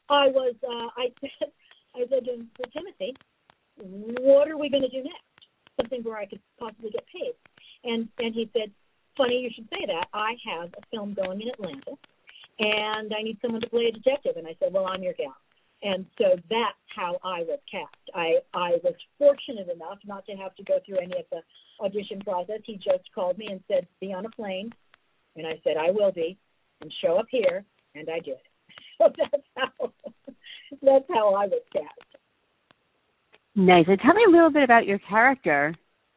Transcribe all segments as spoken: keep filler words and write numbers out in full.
I was, uh, I said, I said to him, well, Timothy, what are we going to do next? Something where I could possibly get paid. And and he said, funny you should say that. I have a film going in Atlanta, and I need someone to play a detective. And I said, well, I'm your gal. And so that's how I was cast. I, I was fortunate enough not to have to go through any of the audition process. He just called me and said, be on a plane. And I said, I will be, and show up here. And I did. So that's how, that's how I was cast. Nice. And tell me a little bit about your character.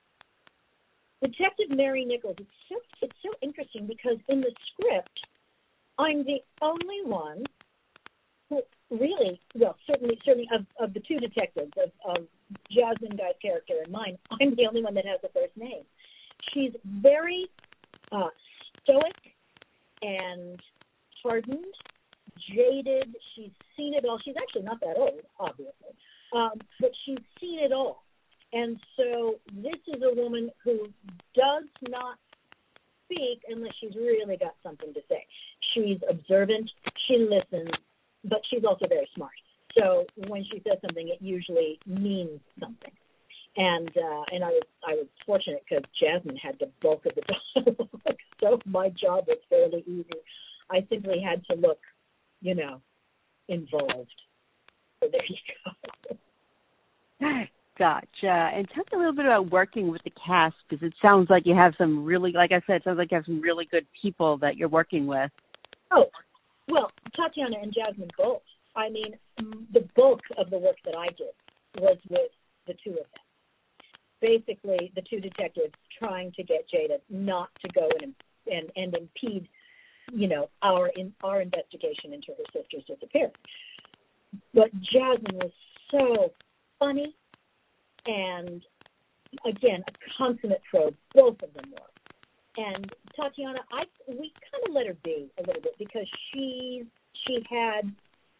Detective Mary Nichols. It's so, it's so interesting because in the script, I'm the only one who really, well, certainly, certainly of, of the two detectives, of, of Jasmine Guy's character and mine, I'm the only one that has a first name. She's very uh, stoic and hardened, jaded. She's seen it all. She's actually not that old, obviously, um, but she's seen it all. And so this is a woman who does not speak unless she's really got something to say. She's observant, she listens, but she's also very smart. So when she says something, it usually means something. And uh, and I was I was fortunate because Jasmine had the bulk of the dialogue, so my job was fairly easy. I simply had to look, you know, involved. So there you go. Gotcha. And tell me a little bit about working with the cast, because it sounds like you have some really, like I said, it sounds like you have some really good people that you're working with. Oh, well, Tatiana and Jasmine both. I mean, the bulk of the work that I did was with the two of them. Basically, the two detectives trying to get Jada not to go and and, and impede, you know, our in, our investigation into her sister's disappearance. But Jasmine was so funny. And, again, a consummate pro, both of them were. And Tatiana, I we kind of let her be a little bit because she, she had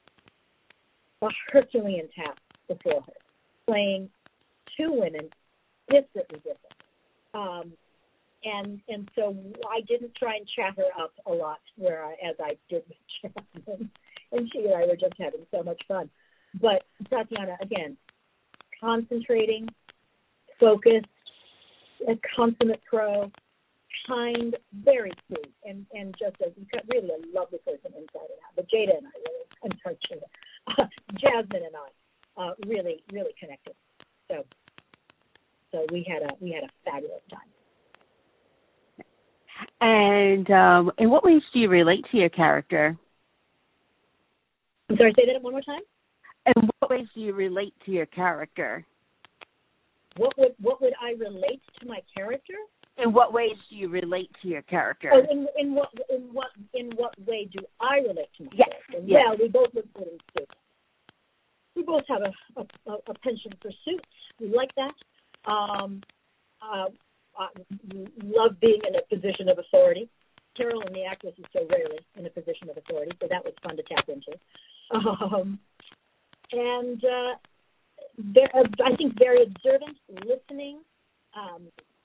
a Herculean task before her, playing two women differently different. Um, and and so I didn't try and chat her up a lot, where I, as I did with Jasmine. And she and I were just having so much fun. But Tatiana, again, concentrating, focused, a consummate pro, kind, very sweet, and, and just a really a lovely person inside and out. But Jada and I really, I'm sorry, Jada, uh, Jasmine and I uh, really, really connected. So, so we had a we had a fabulous time. And um, in what ways do you relate to your character? I'm sorry, say that one more time. In what ways do you relate to your character? What would what would I relate to my character? In what ways do you relate to your character? Oh, in in what in what in what way do I relate to my yes. character? Yes. Well, we both look good in suits. We both have a, a, a penchant for suits. We like that. Um, uh, I love being in a position of authority. Carolyn, the actress, is so rarely in a position of authority, so that was fun to tap into. Um, and uh, there, uh, I think very observant, listening, um,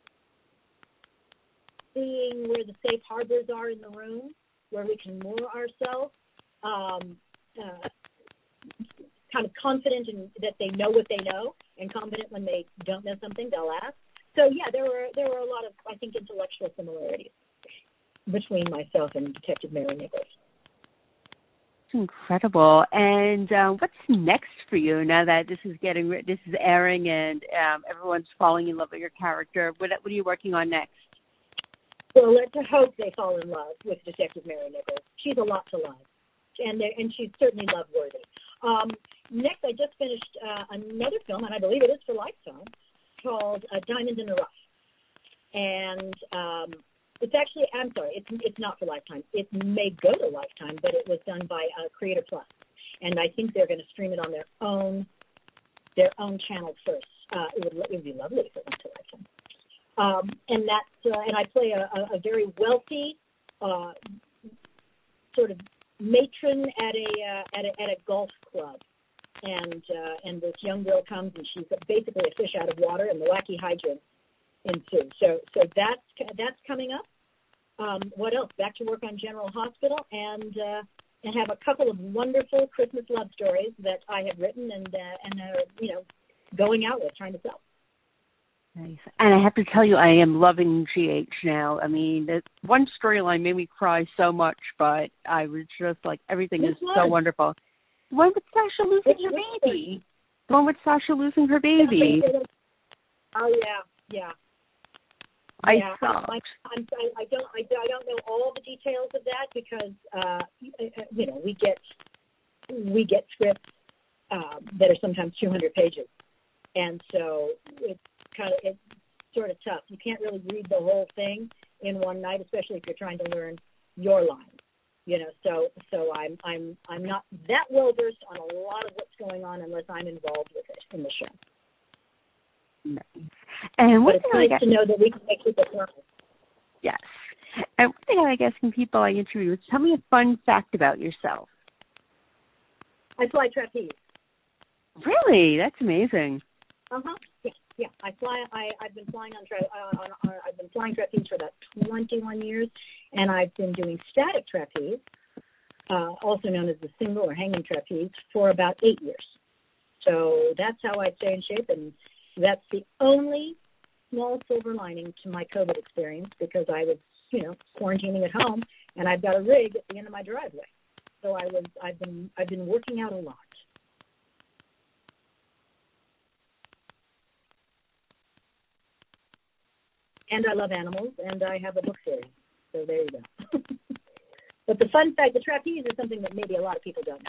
seeing where the safe harbors are in the room, where we can moor ourselves, um, uh, kind of confident in that they know what they know, and confident when they don't know something, they'll ask. So, yeah, there were there were a lot of, I think, intellectual similarities between myself and Detective Mary Nichols. Incredible. And uh, what's next for you now that this is getting this is airing and um, everyone's falling in love with your character? What, what are you working on next? Well, let's hope they fall in love with Detective Mary Nichols. She's a lot to love, and and she's certainly love-worthy. Um, next, I just finished uh, another film, and I believe it is for Lifetime, called uh, Diamonds in the Rough. And um, it's actually, I'm sorry, it's it's not for Lifetime. It may go to Lifetime, but it was done by uh, Creator Plus, and I think they're going to stream it on their own their own channel first. Uh, it would it would be lovely if it went to Lifetime. Um, and that's uh, and I play a, a, a very wealthy uh, sort of matron at a uh, at a at a golf club, and uh, and this young girl comes and she's basically a fish out of water, and the wacky hijinks ensue. So so that's that's coming up. Um, what else? Back to work on General Hospital, and uh, and have a couple of wonderful Christmas love stories that I had written and uh, and uh, you know, going out with, trying to sell. Nice. And I have to tell you, I am loving G H now. I mean, the one storyline made me cry so much, but I was just like, everything Which is one? so wonderful. The one with Sasha losing Which her one? baby. The one with Sasha losing her baby. Oh yeah, yeah. I yeah, saw. I, I'm, I, I don't, I, I don't know all the details of that because, uh, you know, we get, we get scripts um, that are sometimes two hundred pages, and so it's kind of, it's sort of tough. You can't really read the whole thing in one night, especially if you're trying to learn your lines. You know, so, so I'm, I'm, I'm not that well versed on a lot of what's going on unless I'm involved with it in the show. Nice. And but it's nice guess, to know that we can make people learn. Yes. And one thing I like asking people I interview is, tell me a fun fact about yourself. I fly trapeze. Really? That's amazing. Uh huh. Yeah, yeah. I fly. I I've been flying on, tra- uh, on, on I've been flying trapeze for about twenty-one years, and I've been doing static trapeze, uh, also known as the single or hanging trapeze, for about eight years. So that's how I stay in shape, and that's the only small silver lining to my COVID experience, because I was, you know, quarantining at home, and I've got a rig at the end of my driveway. So I was, I've been, I've been working out a lot. And I love animals, and I have a book series. So there you go. But the fun fact, the trapeze is something that maybe a lot of people don't know.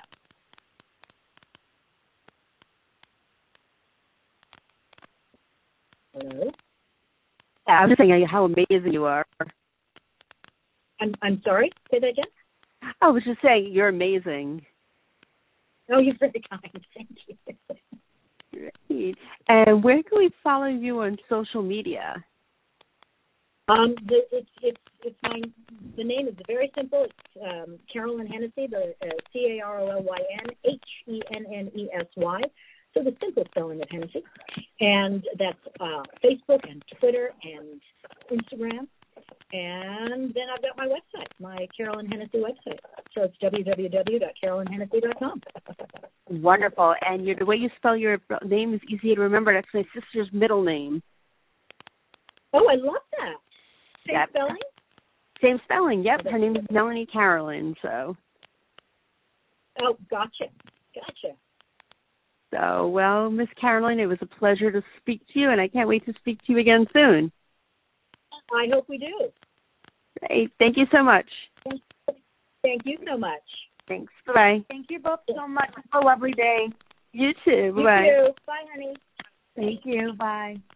Hello? Yeah, I was just saying how amazing you are. I'm I'm sorry? Say that again? I was just saying you're amazing. Oh, you're very kind. Thank you. Great. And where can we follow you on social media? Um, the, it's it's it's my the name is very simple. It's um, Carolyn Hennessy, the uh, C A R O L Y N H E N N E S Y. So the simple spelling of Hennessy, and that's uh, Facebook and Twitter and Instagram, and then I've got my website, my Carolyn Hennessy website. So it's w w w dot carolyn hennessy dot com. Wonderful, and you're, the way you spell your name is easy to remember. That's my sister's middle name. Oh, I love that. Same yep. spelling? Same spelling, yep. Her name is Melanie Carolyn, so. Oh, gotcha. Gotcha. So, well, Miss Carolyn, it was a pleasure to speak to you, and I can't wait to speak to you again soon. I hope we do. Great. Thank you so much. Thank you so much. Thanks. Bye-bye. Thank you both so much. Have a lovely day. You too. Bye. Bye. You too. Bye, honey. Thank you. Bye.